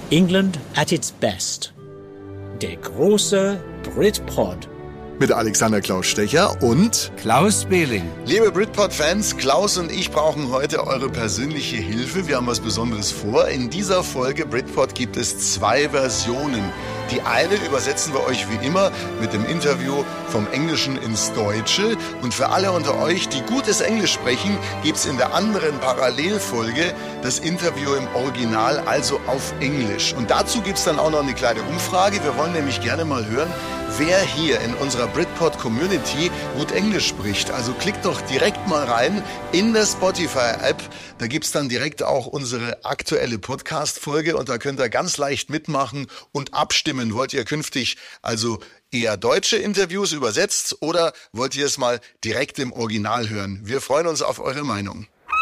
England at its best. Der große Britpod. Mit Alexander Klaus Stecher und Klaus Behling. Liebe Britpod-Fans, Klaus und ich brauchen heute eure persönliche Hilfe. Wir haben was Besonderes vor. In dieser Folge Britpod gibt es 2 Versionen. Die eine übersetzen wir euch wie immer mit dem Interview vom Englischen ins Deutsche. Und für alle unter euch, die gutes Englisch sprechen, gibt's in der anderen Parallelfolge das Interview im Original, also auf Englisch. Und dazu gibt's dann auch noch eine kleine Umfrage. Wir wollen nämlich gerne mal hören, wer hier in unserer Britpod-Community gut Englisch spricht. Also klickt doch direkt mal rein in der Spotify-App. Da gibt's dann direkt auch unsere aktuelle Podcast-Folge und da könnt ihr ganz leicht mitmachen und abstimmen. Wollt ihr künftig also eher deutsche Interviews übersetzt oder wollt ihr es mal direkt im Original hören? Wir freuen uns auf eure Meinung.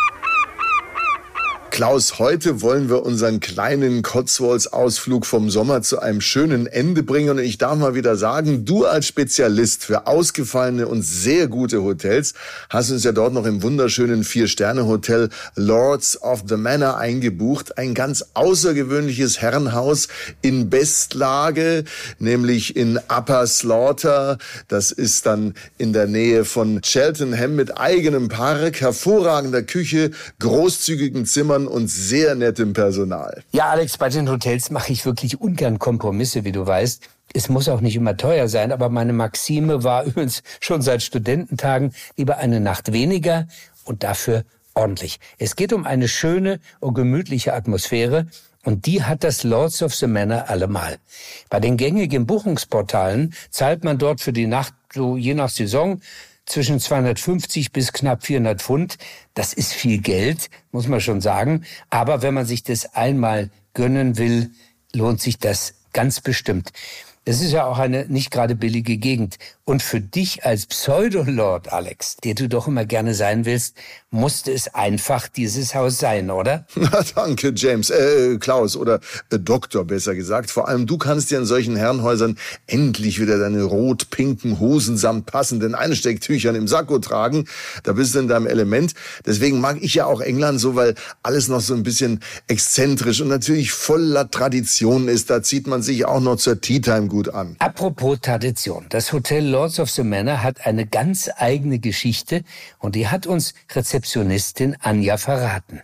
Klaus, heute wollen wir unseren kleinen Cotswolds-Ausflug vom Sommer zu einem schönen Ende bringen. Und ich darf mal wieder sagen, du als Spezialist für ausgefallene und sehr gute Hotels hast uns ja dort noch im wunderschönen 4-Sterne-Hotel Lords of the Manor eingebucht. Ein ganz außergewöhnliches Herrenhaus in Bestlage, nämlich in Upper Slaughter. Das ist dann in der Nähe von Cheltenham mit eigenem Park, hervorragender Küche, großzügigen Zimmern und sehr nettem Personal. Ja, Alex, bei den Hotels mache ich wirklich ungern Kompromisse, wie du weißt. Es muss auch nicht immer teuer sein, aber meine Maxime war übrigens schon seit Studententagen lieber eine Nacht weniger und dafür ordentlich. Es geht um eine schöne und gemütliche Atmosphäre und die hat das Lords of the Manor allemal. Bei den gängigen Buchungsportalen zahlt man dort für die Nacht, so je nach Saison, zwischen 250 bis knapp 400 Pfund. Das ist viel Geld, muss man schon sagen. Aber wenn man sich das einmal gönnen will, lohnt sich das ganz bestimmt. Es ist ja auch eine nicht gerade billige Gegend. Und für dich als Pseudolord, Alex, der du doch immer gerne sein willst, musste es einfach dieses Haus sein, oder? Na, danke, James. Klaus oder Doktor, besser gesagt. Vor allem du kannst dir in solchen Herrenhäusern endlich wieder deine rot-pinken Hosen samt passenden Einstecktüchern im Sakko tragen. Da bist du in deinem Element. Deswegen mag ich ja auch England so, weil alles noch so ein bisschen exzentrisch und natürlich voller Tradition ist. Da zieht man sich auch noch zur Tea-Time gut an. Apropos Tradition. Das Hotel Lords of the Manor hat eine ganz eigene Geschichte und die hat uns Rezeptionistin Anja verraten.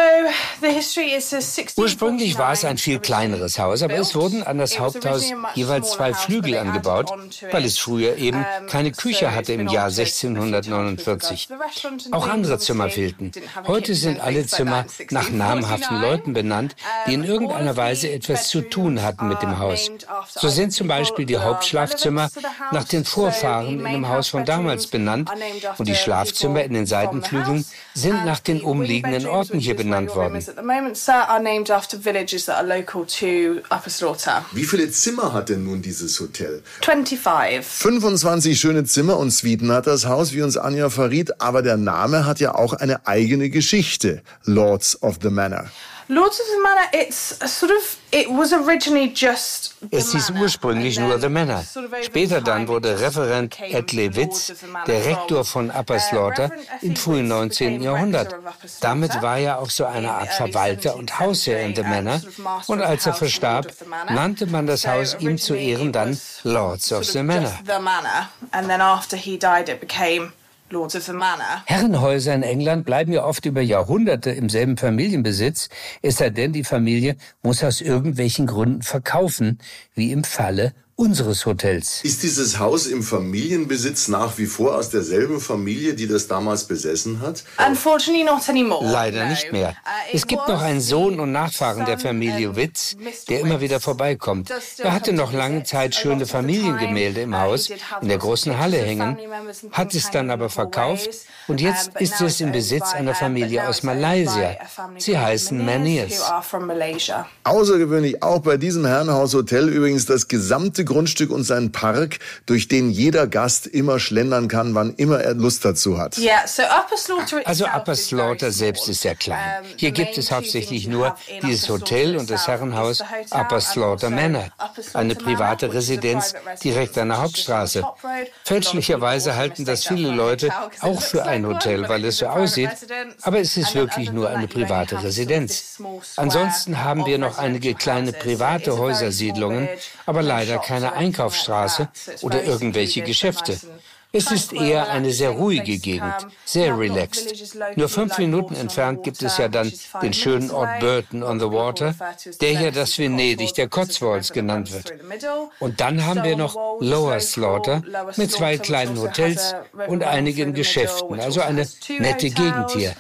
Ursprünglich war es ein viel kleineres Haus, aber es wurden an das Haupthaus jeweils 2 Flügel angebaut, weil es früher eben keine Küche hatte im Jahr 1649. Auch andere Zimmer fehlten. Heute sind alle Zimmer nach namhaften Leuten benannt, die in irgendeiner Weise etwas zu tun hatten mit dem Haus. So sind zum Beispiel die Hauptschlafzimmer nach den Vorfahren in dem Haus von damals benannt und die Schlafzimmer in den Seitenflügeln sind nach den umliegenden Orten hier benannt worden. Wie viele Zimmer hat denn nun dieses Hotel? 25. 25 schöne Zimmer und Suiten hat das Haus, wie uns Anja verriet, aber der Name hat ja auch eine eigene Geschichte. Lords of the Manor. Lords of the Manor, Es hieß ursprünglich nur The Manor. Später dann wurde Reverend Edley Witz der Rektor von Upper Slaughter im frühen 19. Jahrhundert. Damit war er auch so eine Art Verwalter und Hausherr in The Manor. Und als er verstarb, nannte man das Haus ihm zu Ehren dann Lords of the Manor. Lords of the Manor. Herrenhäuser in England bleiben ja oft über Jahrhunderte im selben Familienbesitz, es sei denn, die Familie muss aus irgendwelchen Gründen verkaufen, wie im Falle unseres Hotels. Ist dieses Haus im Familienbesitz nach wie vor aus derselben Familie, die das damals besessen hat? Unfortunately not anymore. Leider nicht mehr. Es gibt noch einen Sohn und Nachfahren der Familie Witz, der immer wieder vorbeikommt. Er hatte noch lange Zeit schöne Familiengemälde im Haus, in der großen Halle hängen, hat es dann aber verkauft und jetzt ist es im Besitz einer Familie aus Malaysia. Sie heißen Maniers. Außergewöhnlich auch bei diesem Herrenhaus-Hotel übrigens das gesamte Grundstück und sein Park, durch den jeder Gast immer schlendern kann, wann immer er Lust dazu hat. Also Upper Slaughter selbst ist sehr klein. Hier gibt es hauptsächlich nur dieses Hotel und das Herrenhaus Upper Slaughter Manor, eine private Residenz direkt an der Hauptstraße. Fälschlicherweise halten das viele Leute auch für ein Hotel, weil es so aussieht, aber es ist wirklich nur eine private Residenz. Ansonsten haben wir noch einige kleine private Häusersiedlungen, aber leider keine Einkaufsstraße oder irgendwelche Geschäfte. Es ist eher eine sehr ruhige Gegend, sehr relaxed. Nur 5 Minuten entfernt gibt es ja dann den schönen Ort Burton on the Water, der ja das Venedig der Cotswolds genannt wird. Und dann haben wir noch Lower Slaughter mit 2 kleinen Hotels und einigen Geschäften, also eine nette Gegend hier.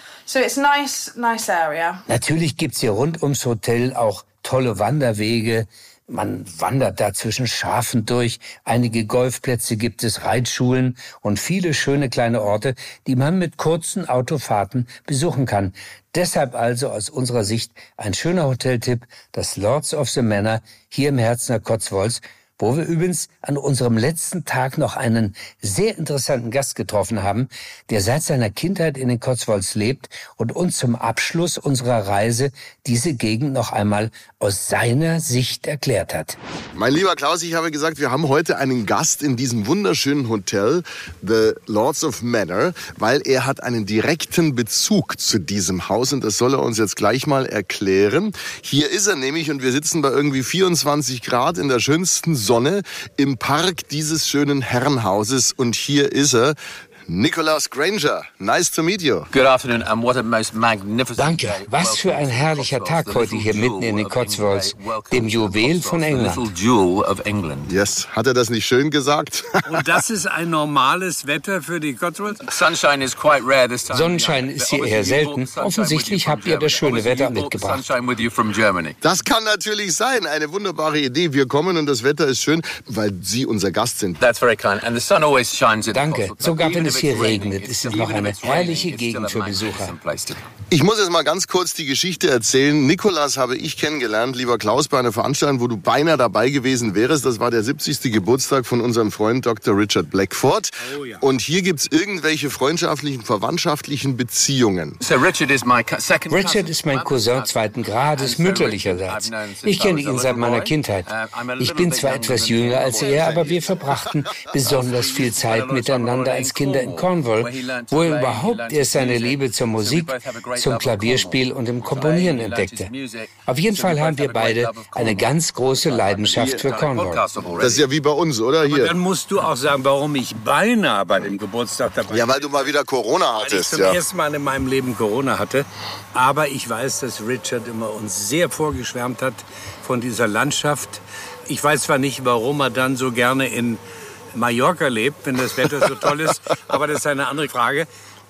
Natürlich gibt's hier rund ums Hotel auch tolle Wanderwege. Man wandert da zwischen Schafen durch, einige Golfplätze gibt es, Reitschulen und viele schöne kleine Orte, die man mit kurzen Autofahrten besuchen kann. Deshalb also aus unserer Sicht ein schöner Hoteltipp, das Lords of the Manor hier im Herzen der Cotswolds, wo wir übrigens an unserem letzten Tag noch einen sehr interessanten Gast getroffen haben, der seit seiner Kindheit in den Cotswolds lebt und uns zum Abschluss unserer Reise diese Gegend noch einmal aus seiner Sicht erklärt hat. Mein lieber Klaus, ich habe gesagt, wir haben heute einen Gast in diesem wunderschönen Hotel, The Lords of Manor, weil er hat einen direkten Bezug zu diesem Haus und das soll er uns jetzt gleich mal erklären. Hier ist er nämlich und wir sitzen bei irgendwie 24 Grad in der schönsten Sonne im Park dieses schönen Herrenhauses und hier ist er. Nicholas Granger, nice to meet you. Good afternoon and what a most magnificent Danke, day. was für ein herrlicher Tag heute hier mitten in den Cotswolds, dem Juwel von England. Yes, hat er das nicht schön gesagt? Und das ist ein normales Wetter für die Cotswolds? Sunshine is quite rare this time. Sonnenschein ist hier eher selten. Offensichtlich habt ihr das schöne Wetter mitgebracht. Das kann natürlich sein, eine wunderbare Idee. Wir kommen und das Wetter ist schön, weil Sie unser Gast sind. That's very kind. And the sun always shines in Danke, sogar wenn es hier regnet, ist es noch eine herrliche Gegend für Besucher. Ich muss jetzt mal ganz kurz die Geschichte erzählen. Nicholas habe ich kennengelernt, lieber Klaus, bei einer Veranstaltung, wo du beinahe dabei gewesen wärst. Das war der 70. Geburtstag von unserem Freund Dr. Richard Blackford. Oh, ja. Und hier gibt's irgendwelche freundschaftlichen, verwandtschaftlichen Beziehungen. Richard ist mein Cousin 2. Grades, mütterlicherseits. Ich kenne ihn seit meiner Kindheit. Ich bin zwar etwas jünger als er, aber wir verbrachten besonders viel Zeit miteinander als Kinder in Cornwall, wo er überhaupt erst seine Liebe zur Musik, zum Klavierspiel und dem Komponieren entdeckte. Auf jeden Fall haben wir beide eine ganz große Leidenschaft für Cornwall. Das ist ja wie bei uns, oder? Hier. Aber dann musst du auch sagen, warum ich beinahe bei dem Geburtstag dabei bin. Ja, weil du mal wieder Corona Weil ich hattest. zum ersten Mal in meinem Leben Corona hatte. Aber ich weiß, dass Richard immer uns sehr vorgeschwärmt hat von dieser Landschaft. Ich weiß zwar nicht, warum er dann so gerne in Mallorca lebt, wenn das Wetter so toll ist, aber das ist eine andere Frage.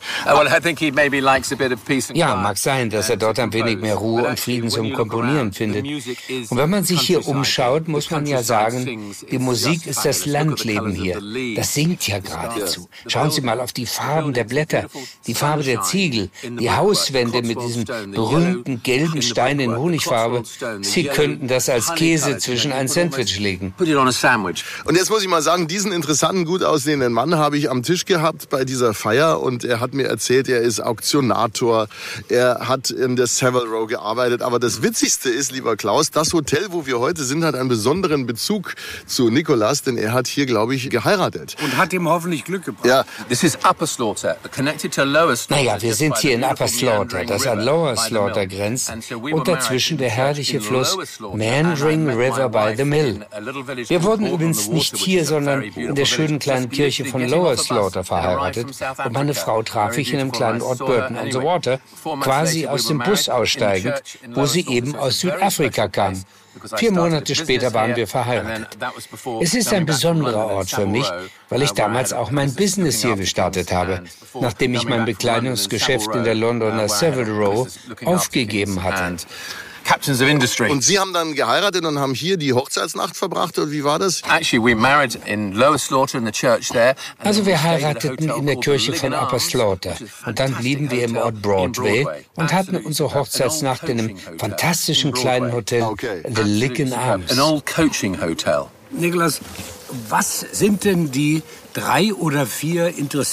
Ja, mag sein, dass er dort ein wenig mehr Ruhe und Frieden zum Komponieren findet. Und wenn man sich hier umschaut, muss man ja sagen, die Musik ist das Landleben hier. Das singt ja geradezu. Schauen Sie mal auf die Farben der Blätter, die Farbe der Ziegel, die Hauswände mit diesem berühmten gelben Stein in Honigfarbe. Sie könnten das als Käse zwischen ein Sandwich legen. Und jetzt muss ich mal sagen, diesen interessanten, gut aussehenden Mann habe ich am Tisch gehabt bei dieser Feier und er hat mir erzählt, er ist Auktionator, er hat in der Savile Row gearbeitet. Aber das Witzigste ist, lieber Klaus, das Hotel, wo wir heute sind, hat einen besonderen Bezug zu Nicholas, denn er hat hier, glaube ich, geheiratet. Und hat ihm hoffentlich Glück gebracht. Ja. This is Upper Slaughter, connected to Lower Slaughter. Naja, wir sind hier in Upper Slaughter, das an Lower Slaughter grenzt, und dazwischen der herrliche Fluss Meandering River by the Mill. Wir wurden übrigens nicht hier, sondern in der schönen kleinen Kirche von Lower Slaughter verheiratet und meine Frau traf ich in einem kleinen Ort Burton on the Water, quasi aus dem Bus aussteigend, wo sie eben aus Südafrika kam. 4 Monate später waren wir verheiratet. Es ist ein besonderer Ort für mich, weil ich damals auch mein Business hier gestartet habe, nachdem ich mein Bekleidungsgeschäft in der Londoner Savile Row aufgegeben hatte. Captains of Industry. Und Sie haben dann geheiratet und haben hier die Hochzeitsnacht verbracht, oder wie war das? Actually, we married in Lower Slaughter in the church there. Also wir heirateten in der Kirche von Upper Slaughter und dann blieben wir im Ort Broadway und hatten unsere Hochzeitsnacht in einem fantastischen kleinen Hotel, The Lincoln Arms. An old coaching hotel. Nicholas, was sind denn die 3 oder 4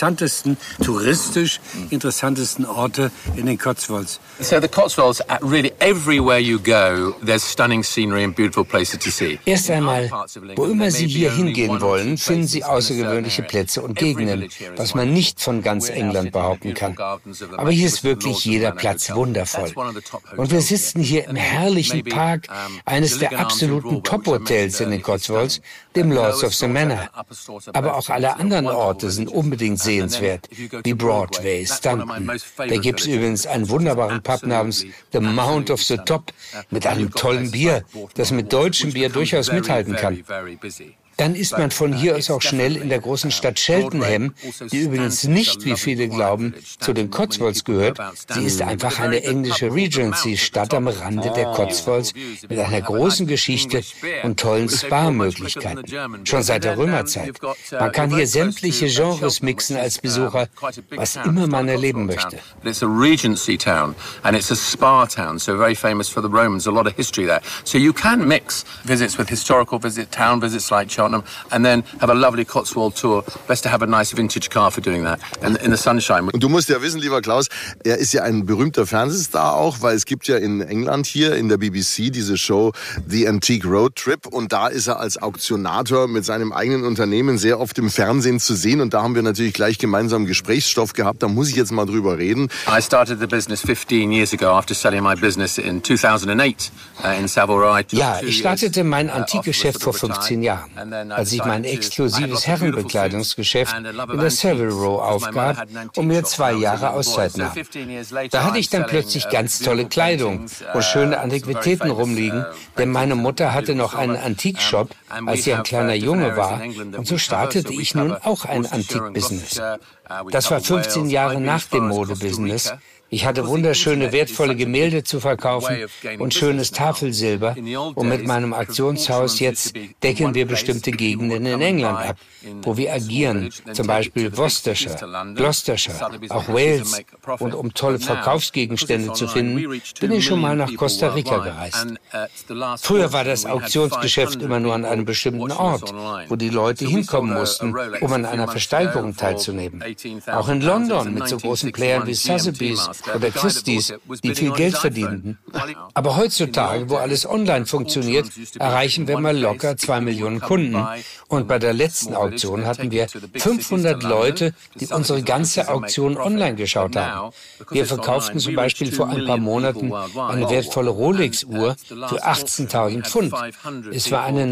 touristisch interessantesten Orte in den Cotswolds? So the Cotswolds, really everywhere you go, there's stunning scenery and beautiful places to see. Erst einmal, wo immer Sie hier hingehen wollen, finden Sie außergewöhnliche Plätze und Gegenden, was man nicht von ganz England behaupten kann. Aber hier ist wirklich jeder Platz wundervoll. Und wir sitzen hier im herrlichen Park eines der absoluten Top-Hotels in den Cotswolds, dem Lords of the Manor. Aber auch alle anderen Orte sind unbedingt sehenswert, wie Broadway, Stunton. Da gibt es übrigens einen wunderbaren Pub namens The Mount of the Top mit einem tollen Bier, das mit deutschem Bier durchaus mithalten kann. Dann ist man von hier aus auch schnell in der großen Stadt Cheltenham, die übrigens nicht, wie viele glauben, zu den Cotswolds gehört. Sie ist einfach eine englische Regency-Stadt am Rande der Cotswolds mit einer großen Geschichte und tollen Spa-Möglichkeiten. Schon seit der Römerzeit. Man kann hier sämtliche Genres mixen als Besucher, was immer man erleben möchte. It's a Regency town and it's a spa town, so very famous for the Romans, a lot of history there. So you can mix visits with historical town visits like Cheltenham, and then have a lovely Cotswold tour. Best to have a nice vintage car for doing that in the sunshine. Und du musst ja wissen, lieber Klaus, er ist ja ein berühmter Fernsehstar auch, weil es gibt ja in England hier in der BBC diese Show The Antique Road Trip und da ist er als Auktionator mit seinem eigenen Unternehmen sehr oft im Fernsehen zu sehen und da haben wir natürlich gleich gemeinsam Gesprächsstoff gehabt. Da muss ich jetzt mal drüber reden. I started the business 15 years ago after selling my business in 2008 in Savile. Ja, ich startete mein Antikgeschäft vor 15 Jahren, als ich mein exklusives Herrenbekleidungsgeschäft in der Savile Row aufgab und mir 2 Jahre Auszeit nahm. Da hatte ich dann plötzlich ganz tolle Kleidung und schöne Antiquitäten rumliegen, denn meine Mutter hatte noch einen Antikshop, als sie ein kleiner Junge war, und so startete ich nun auch ein Antikbusiness. Das war 15 Jahre nach dem Modebusiness. Ich hatte wunderschöne, wertvolle Gemälde zu verkaufen und schönes Tafelsilber. Und mit meinem Auktionshaus jetzt decken wir bestimmte Gegenden in England ab, wo wir agieren, zum Beispiel Worcestershire, Gloucestershire, auch Wales. Und um tolle Verkaufsgegenstände zu finden, bin ich schon mal nach Costa Rica gereist. Früher war das Auktionsgeschäft immer nur an einem bestimmten Ort, wo die Leute hinkommen mussten, um an einer Versteigerung teilzunehmen. Auch in London mit so großen Playern wie Sotheby's oder Christie's, die viel Geld verdienten. Aber heutzutage, wo alles online funktioniert, erreichen wir mal locker 2 Millionen Kunden. Und bei der letzten Auktion hatten wir 500 Leute, die unsere ganze Auktion online geschaut haben. Wir verkauften zum Beispiel vor ein paar Monaten eine wertvolle Rolex-Uhr für 18.000 Pfund. Es war eine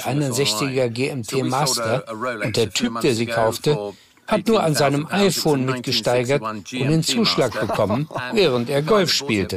1961er GMT Master und der Typ, der sie kaufte, hat nur an seinem iPhone mitgesteigert und den Zuschlag bekommen, während er Golf spielte.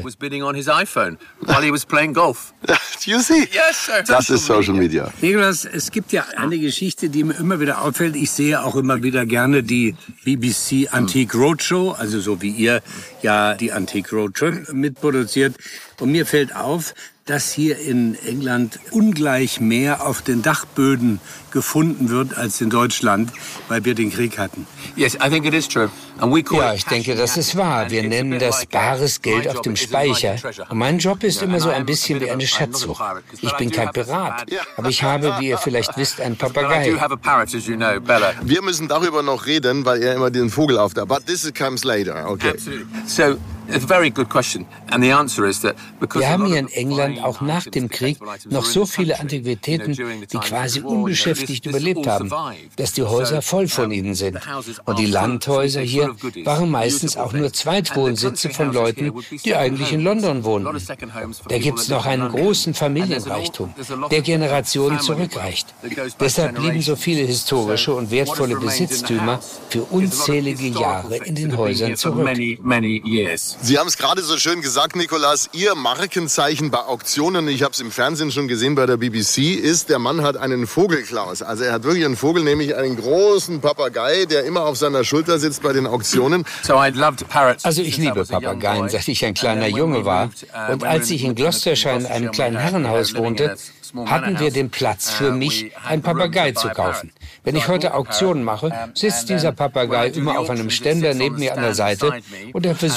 You see? Das ist Social Media. Nicholas, es gibt ja eine Geschichte, die mir immer wieder auffällt. Ich sehe auch immer wieder gerne die BBC Antique Roadshow, also so wie ihr ja die Antique Road Trip mitproduziert. Und mir fällt auf, dass hier in England ungleich mehr auf den Dachböden gefunden wird als in Deutschland, weil wir den Krieg hatten. Yes, I think it is true. Ja, ich denke, das ist wahr. Wir nennen das bares Geld auf dem Speicher. Und mein Job ist immer so ein bisschen wie eine Schatzsuche. Ich bin kein Pirat, aber ich habe, wie ihr vielleicht wisst, einen Papagei. Wir müssen darüber noch reden, weil er immer den Vogel aufnimmt. But this comes later. Okay. So, it's a very good question. And the answer is that wir haben hier in England auch nach dem Krieg noch so viele Antiquitäten, die quasi unbeschäftigt überlebt haben, dass die Häuser voll von ihnen sind. Und die Landhäuser hier waren meistens auch nur Zweitwohnsitze von Leuten, die eigentlich in London wohnten. Da gibt's noch einen großen Familienreichtum, der Generationen zurückreicht. Deshalb blieben so viele historische und wertvolle Besitztümer für unzählige Jahre in den Häusern zurück. Sie haben es gerade so schön gesagt, Nicholas, Ihr Markenzeichen bei Auktionen, ich habe es im Fernsehen schon gesehen bei der BBC, ist, der Mann hat einen Vogelklaus. Also er hat wirklich einen Vogel, nämlich einen großen Papagei, der immer auf seiner Schulter sitzt bei den Auktionen. Also ich liebe Papageien, seit ich ein kleiner Junge war. Und als ich in Gloucestershire in einem kleinen Herrenhaus wohnte, hatten wir den Platz für mich, einen Papagei zu kaufen. Wenn ich heute Auktionen mache, sitzt dieser Papagei immer auf einem Ständer neben mir an der Seite und er versucht wohl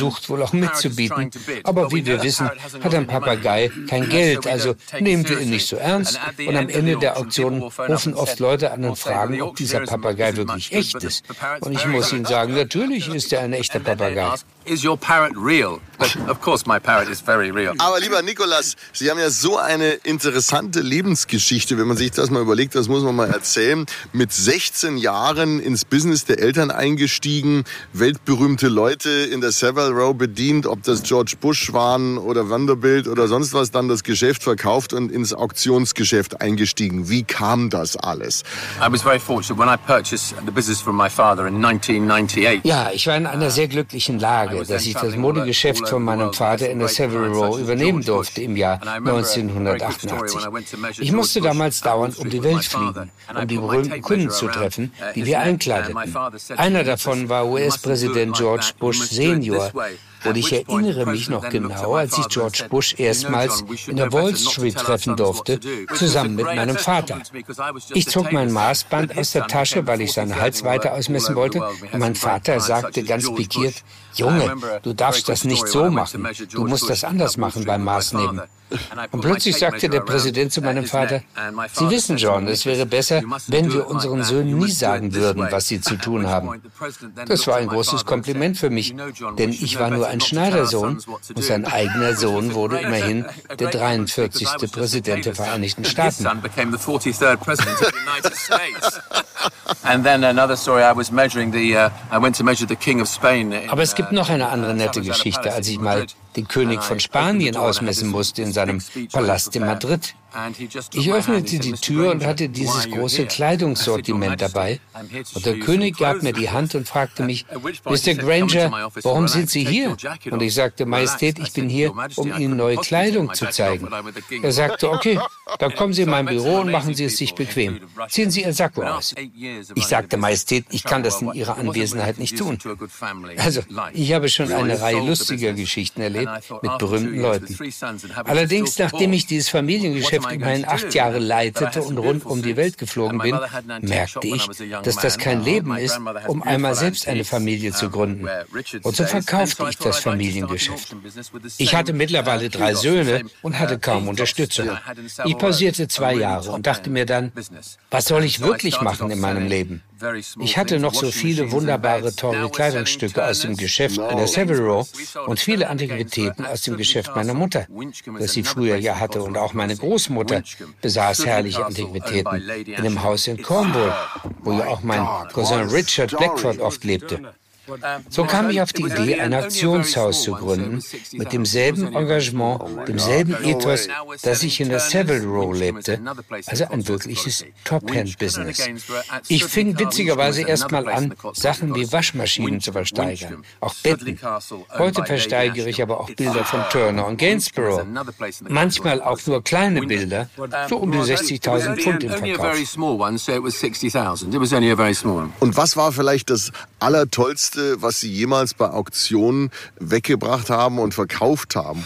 auch mitzubieten. Aber wie wir wissen, hat ein Papagei kein Geld, also nehmen wir ihn nicht so ernst. Und am Ende der Auktion rufen oft Leute an und fragen, ob dieser Papagei wirklich echt ist. Und ich muss ihnen sagen, natürlich ist er ein echter Papagei. Is your parrot real? Of course my parrot is very real. Aber lieber Nicolas, Sie haben ja so eine interessante Lebensgeschichte, wenn man sich das mal überlegt, das muss man mal erzählen. Mit 16 Jahren ins Business der Eltern eingestiegen, weltberühmte Leute in der Savile Row bedient, ob das George Bush waren oder Vanderbilt oder sonst was, dann das Geschäft verkauft und ins Auktionsgeschäft eingestiegen. Wie kam das alles? I was very fortunate when I purchased the business from my father in 1998. Ja, ich war in einer sehr glücklichen Lage, dass ich das Modegeschäft von meinem Vater in der Savile Row übernehmen durfte im Jahr 1988. Ich musste damals dauernd um die Welt fliegen, um die berühmten Kunden zu treffen, die wir einkleideten. Einer davon war US-Präsident George Bush Senior. Und ich erinnere mich noch genau, als ich George Bush erstmals in der Wall Street treffen durfte, zusammen mit meinem Vater. Ich zog mein Maßband aus der Tasche, weil ich seine Halsweite ausmessen wollte. Und mein Vater sagte ganz pikiert, Junge, du darfst das nicht so machen. Du musst das anders machen beim Maßnehmen. Und plötzlich sagte der Präsident zu meinem Vater, Sie wissen, John, es wäre besser, wenn wir unseren Söhnen nie sagen würden, was sie zu tun haben. Das war ein großes Kompliment für mich, denn ich war nur ein Schneidersohn und sein eigener Sohn wurde immerhin der 43. Präsident der Vereinigten Staaten. Aber es gibt noch eine andere nette Geschichte, als ich mal den König von Spanien ausmessen musste in seinem Palast in Madrid. Ich öffnete die Tür und hatte dieses große Kleidungssortiment dabei. Und der König gab mir die Hand und fragte mich, Mr. Granger, warum sind Sie hier? Und ich sagte, Majestät, ich bin hier, um Ihnen neue Kleidung zu zeigen. Er sagte, okay, dann kommen Sie in mein Büro und machen Sie es sich bequem. Ziehen Sie Ihr Sakko aus. Ich sagte, Majestät, ich kann das in Ihrer Anwesenheit nicht tun. Also, ich habe schon eine Reihe lustiger Geschichten erlebt mit berühmten Leuten. Allerdings, nachdem ich dieses Familiengeschäft immerhin 8 Jahre leitete und rund um die Welt geflogen bin, merkte ich, dass das kein Leben ist, um einmal selbst eine Familie zu gründen. Und so verkaufte ich das Familiengeschäft. Ich hatte mittlerweile 3 Söhne und hatte kaum Unterstützung. Ich pausierte 2 Jahre und dachte mir dann, was soll ich wirklich machen in meinem Leben? Ich hatte noch so viele wunderbare, teure Kleidungsstücke aus dem Geschäft in der Savile Row und viele Antiquitäten aus dem Geschäft meiner Mutter, das sie früher ja hatte. Und auch meine Großmutter besaß herrliche Antiquitäten in dem Haus in Cornwall, wo ja auch mein Cousin Richard Blackford oft lebte. So kam ich auf die Idee, ein Auktionshaus zu gründen, mit demselben Engagement, demselben Ethos, das ich in der Savile Row lebte, also ein wirkliches Top-Hand-Business. Ich fing witzigerweise erstmal an, Sachen wie Waschmaschinen zu versteigern, auch Betten. Heute versteigere ich aber auch Bilder von Turner und Gainsborough. Manchmal auch nur kleine Bilder, so um die 60.000 Pfund im Verkauf. Und was war vielleicht das Allertollste, was Sie jemals bei Auktionen weggebracht haben und verkauft haben?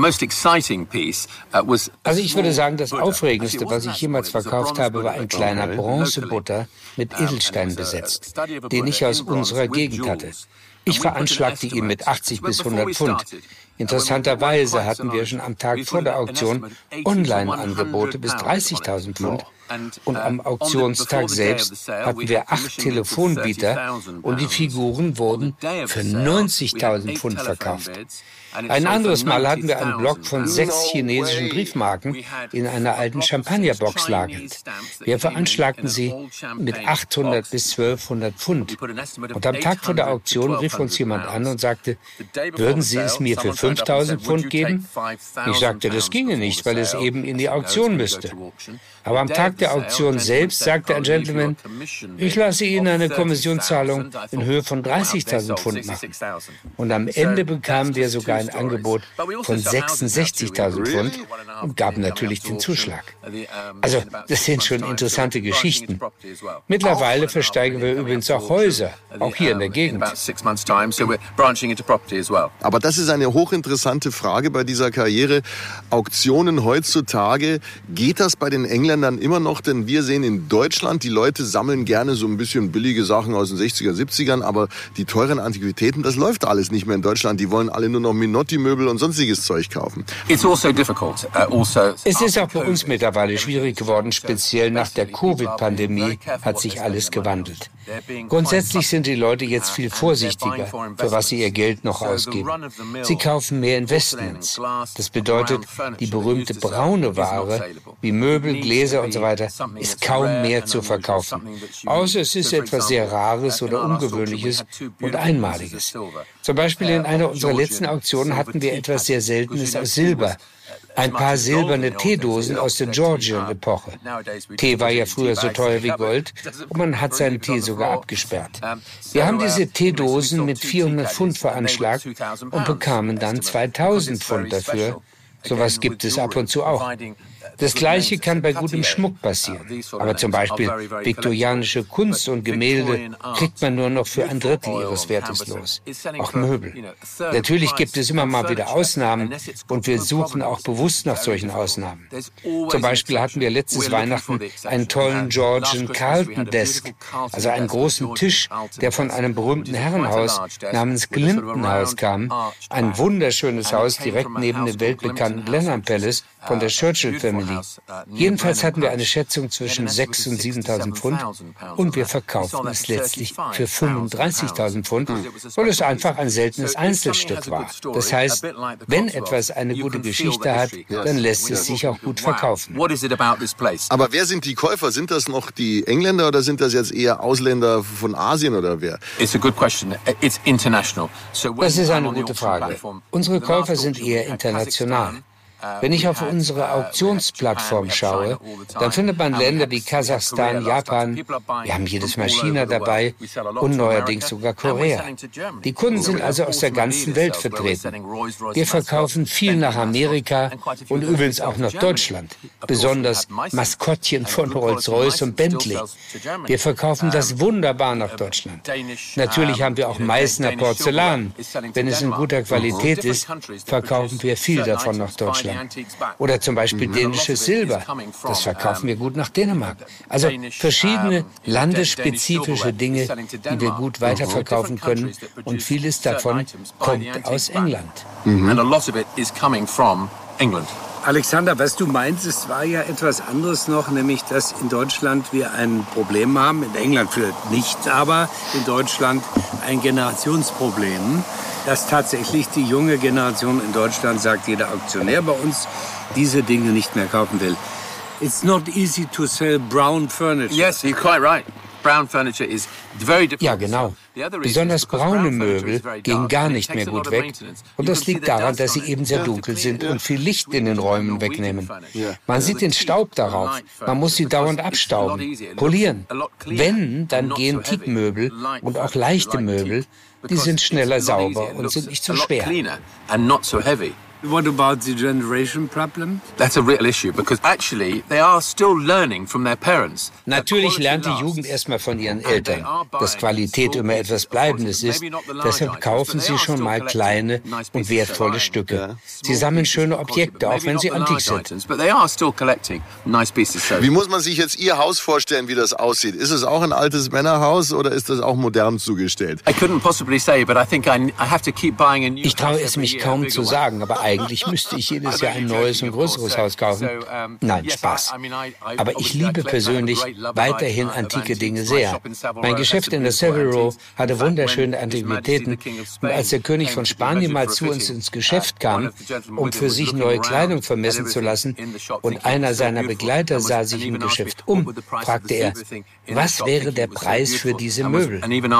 Also ich würde sagen, das Aufregendste, was ich jemals verkauft habe, war ein kleiner Bronzebutter mit Edelstein besetzt, den ich aus unserer Gegend hatte. Ich veranschlagte ihn mit 80 bis 100 Pfund. Interessanterweise hatten wir schon am Tag vor der Auktion Online-Angebote bis 30.000 Pfund. Und am Auktionstag selbst hatten wir 8 Telefonbieter und die Figuren wurden für 90.000 Pfund verkauft. Ein anderes Mal hatten wir einen Block von 6 chinesischen Briefmarken in einer alten Champagnerbox lagernd. Wir veranschlagten sie mit 800 bis 1200 Pfund. Und am Tag vor der Auktion rief uns jemand an und sagte, würden Sie es mir für 5.000 Pfund geben? Ich sagte, das ginge nicht, weil es eben in die Auktion müsste. Aber am Tag der Auktion selbst sagte ein Gentleman, ich lasse Ihnen eine Kommissionszahlung in Höhe von 30.000 Pfund machen. Und am Ende bekamen wir sogar ein Angebot von 66.000 Pfund und gaben natürlich den Zuschlag. Also, das sind schon interessante Geschichten. Mittlerweile versteigern wir übrigens auch Häuser, auch hier in der Gegend. Aber das ist eine hochinteressante Frage bei dieser Karriere. Auktionen heutzutage, geht das bei den Engländern immer noch? Denn wir sehen in Deutschland, die Leute sammeln gerne so ein bisschen billige Sachen aus den 60er, 70ern, aber die teuren Antiquitäten, das läuft alles nicht mehr in Deutschland. Die wollen alle nur noch Minotti-Möbel und sonstiges Zeug kaufen. It's also difficult. Es ist auch bei uns mittlerweile schwierig geworden, speziell nach der Covid-Pandemie hat sich alles gewandelt. Grundsätzlich sind die Leute jetzt viel vorsichtiger, für was sie ihr Geld noch ausgeben. Sie kaufen mehr Investments. Das bedeutet, die berühmte braune Ware, wie Möbel, Gläser und so weiter, ist kaum mehr zu verkaufen. Außer es ist etwas sehr Rares oder Ungewöhnliches und Einmaliges. Zum Beispiel in einer unserer letzten Auktionen hatten wir etwas sehr Seltenes aus Silber. Ein paar silberne Teedosen aus der Georgian-Epoche. Tee war ja früher so teuer wie Gold und man hat seinen Tee sogar abgesperrt. Wir haben diese Teedosen mit 400 Pfund veranschlagt und bekamen dann 2000 Pfund dafür. Sowas gibt es ab und zu auch. Das Gleiche kann bei gutem Schmuck passieren. Aber zum Beispiel viktorianische Kunst und Gemälde kriegt man nur noch für 1/3 ihres Wertes los. Auch Möbel. Natürlich gibt es immer mal wieder Ausnahmen und wir suchen auch bewusst nach solchen Ausnahmen. Zum Beispiel hatten wir letztes Weihnachten einen tollen Georgian Carlton Desk, also einen großen Tisch, der von einem berühmten Herrenhaus namens Glimpton House kam. Ein wunderschönes Haus direkt neben dem weltbekannten Blenheim Palace von der Churchill Family. Jedenfalls hatten wir eine Schätzung zwischen 6.000 und 7.000 Pfund und wir verkauften es letztlich für 35.000 Pfund, weil es einfach ein seltenes Einzelstück war. Das heißt, wenn etwas eine gute Geschichte hat, dann lässt es sich auch gut verkaufen. Aber wer sind die Käufer? Sind das noch die Engländer oder sind das jetzt eher Ausländer von Asien oder wer? It's a good question. It's international. Das ist eine gute Frage. Unsere Käufer sind eher international. Wenn ich auf unsere Auktionsplattform schaue, dann findet man Länder wie Kasachstan, Japan, wir haben jedes Mal China dabei und neuerdings sogar Korea. Die Kunden sind also aus der ganzen Welt vertreten. Wir verkaufen viel nach Amerika und übrigens auch nach Deutschland, besonders Maskottchen von Rolls-Royce und Bentley. Wir verkaufen das wunderbar nach Deutschland. Natürlich haben wir auch Meißner Porzellan. Wenn es in guter Qualität ist, verkaufen wir viel davon nach Deutschland. Oder zum Beispiel dänisches Silber. Das verkaufen wir gut nach Dänemark. Also verschiedene landesspezifische Dinge, die wir gut weiterverkaufen können. Und vieles davon kommt aus England. And a lot of it is coming from England. Alexander, was du meinst, es war ja etwas anderes noch, nämlich dass in Deutschland wir ein Problem haben, in England vielleicht nicht, aber in Deutschland ein Generationsproblem, dass tatsächlich die junge Generation in Deutschland, sagt jeder Auktionär bei uns, diese Dinge nicht mehr kaufen will. It's not easy to sell brown furniture. Yes, you're quite right. Brown furniture is very difficult. Ja, genau. Besonders braune Möbel gehen gar nicht mehr gut weg. Und das liegt daran, dass sie eben sehr dunkel sind und viel Licht in den Räumen wegnehmen. Man sieht den Staub darauf. Man muss sie dauernd abstauben, polieren. Wenn, dann gehen Teakmöbel und auch leichte Möbel, die sind schneller sauber und sind nicht zu schwer. What about the generation problem? That's a real issue because actually they are still learning from their parents. Natürlich lernt die Jugend erstmal von ihren Eltern, dass Qualität immer etwas Bleibendes ist. Deshalb kaufen sie schon mal kleine und wertvolle Stücke. Sie sammeln schöne Objekte, auch wenn sie antik sind. Wie muss man sich jetzt Ihr Haus vorstellen, wie das aussieht? Ist es auch ein altes Männerhaus oder ist das auch modern zugestellt? Ich traue es mich kaum zu sagen, aber eigentlich müsste ich jedes Jahr ein neues und größeres Haus kaufen. Nein, Spaß. Aber ich liebe persönlich weiterhin antike Dinge sehr. Mein Geschäft in der Savile Row hatte wunderschöne Antiquitäten. Und als der König von Spanien mal zu uns ins Geschäft kam, um für sich neue Kleidung vermessen zu lassen, und einer seiner Begleiter sah sich im Geschäft um, fragte er, was wäre der Preis für diese Möbel?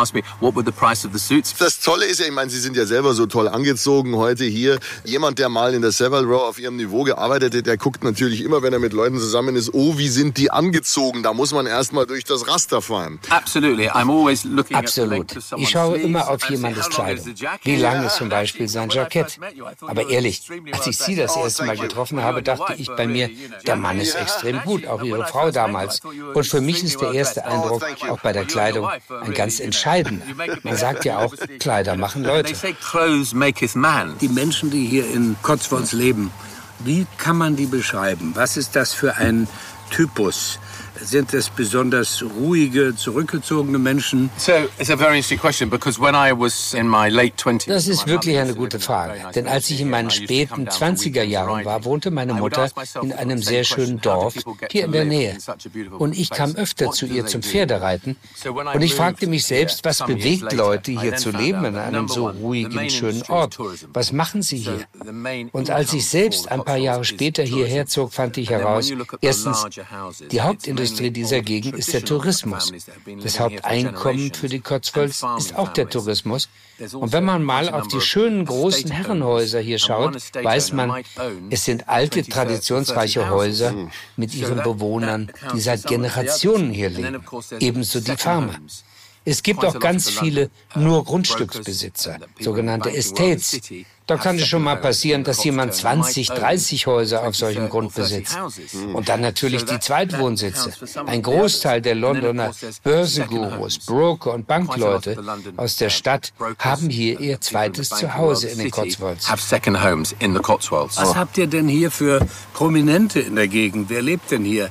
Das Tolle ist ja, ich meine, Sie sind ja selber so toll angezogen heute hier. Jemand, der mal in der Savile Row auf Ihrem Niveau gearbeitet hat, der guckt natürlich immer, wenn er mit Leuten zusammen ist, oh, wie sind die angezogen? Da muss man erst mal durch das Raster fahren. Absolut. Ich schaue immer auf jemandes Kleidung. Wie lang ist zum Beispiel sein Jackett? Aber ehrlich, als ich Sie das erste Mal getroffen habe, dachte ich bei mir, der Mann ist extrem gut, auch Ihre Frau damals. Und für mich ist der erste Eindruck auch bei der Kleidung ein ganz entscheidender. Man sagt ja auch, Kleider machen Leute. Die Menschen, die hier in Cotswolds leben, wie kann man die beschreiben? Was ist das für ein Typus? Sind es besonders ruhige, zurückgezogene Menschen? So it's a very interesting question because when I was in my late 20s. Das ist wirklich eine gute Frage. Denn als ich in meinen späten 20er Jahren war, wohnte meine Mutter in einem sehr schönen Dorf hier in der Nähe. Und ich kam öfter zu ihr zum Pferdereiten. Und ich fragte mich selbst, was bewegt Leute, hier zu leben in einem so ruhigen, schönen Ort? Was machen sie hier? Und als ich selbst ein paar Jahre später hierher zog, fand ich heraus, erstens, die Hauptindustrie dieser Gegend ist der Tourismus. Das Haupteinkommen für die Cotswolds ist auch der Tourismus. Und wenn man mal auf die schönen großen Herrenhäuser hier schaut, weiß man, es sind alte, traditionsreiche Häuser mit ihren Bewohnern, die seit Generationen hier leben. Ebenso die Farmer. Es gibt auch ganz viele nur Grundstücksbesitzer, sogenannte Estates. Da kann es schon mal passieren, dass jemand 20, 30 Häuser auf solchem Grund besitzt. Und dann natürlich die Zweitwohnsitze. Ein Großteil der Londoner Börsengurus, Broker und Bankleute aus der Stadt haben hier ihr zweites Zuhause in den Cotswolds. Was habt ihr denn hier für Prominente in der Gegend? Wer lebt denn hier?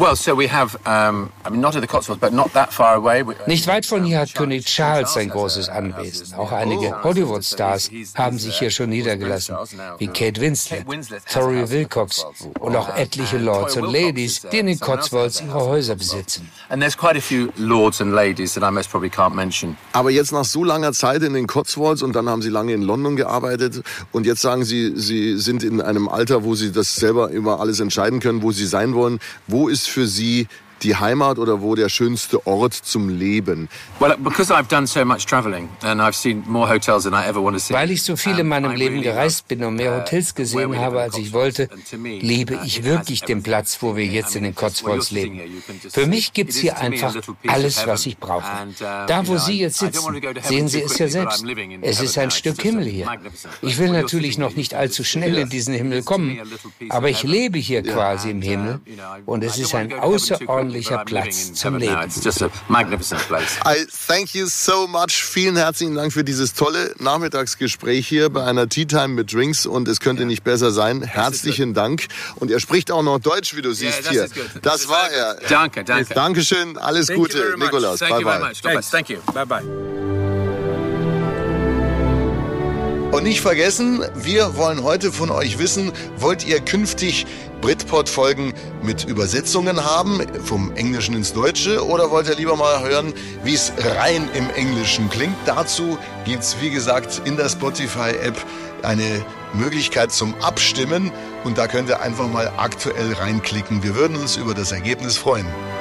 Nicht weit von hier hat König Charles sein großes Anwesen. Auch einige Hollywood-Stars haben sich hier schon niedergelassen, wie Kate Winslet, Tori Wilcox und auch etliche Lords und Ladies, die in den Cotswolds ihre Häuser besitzen. Aber jetzt nach so langer Zeit in den Cotswolds und dann haben Sie lange in London gearbeitet und jetzt sagen Sie, Sie sind in einem Alter, wo Sie das selber immer alles entscheiden können, wo Sie sein wollen. Wo ist für Sie die Heimat oder wo der schönste Ort zum Leben? Weil ich so viel in meinem Leben gereist bin und mehr Hotels gesehen habe, als ich wollte, liebe ich wirklich den Platz, wo wir jetzt in den Cotswolds leben. Für mich gibt's hier einfach alles, was ich brauche. Da, wo Sie jetzt sitzen, sehen Sie es ja selbst. Es ist ein Stück Himmel hier. Ich will natürlich noch nicht allzu schnell in diesen Himmel kommen, aber ich lebe hier quasi im Himmel und es ist ein außerordentlicher Platz zum Leben. I thank you so much. Vielen herzlichen Dank für dieses tolle Nachmittagsgespräch hier bei einer Tea Time mit Drinks und es könnte nicht besser sein. Herzlichen Dank. Und er spricht auch noch Deutsch, wie du siehst hier. Das war er. Danke. Dankeschön. Alles Gute, Nikolaus. Bye bye. Thank you. Bye bye. Und nicht vergessen, wir wollen heute von euch wissen, wollt ihr künftig Britpod-Folgen mit Übersetzungen haben, vom Englischen ins Deutsche, oder wollt ihr lieber mal hören, wie es rein im Englischen klingt? Dazu gibt's, wie gesagt, in der Spotify-App eine Möglichkeit zum Abstimmen und da könnt ihr einfach mal aktuell reinklicken. Wir würden uns über das Ergebnis freuen.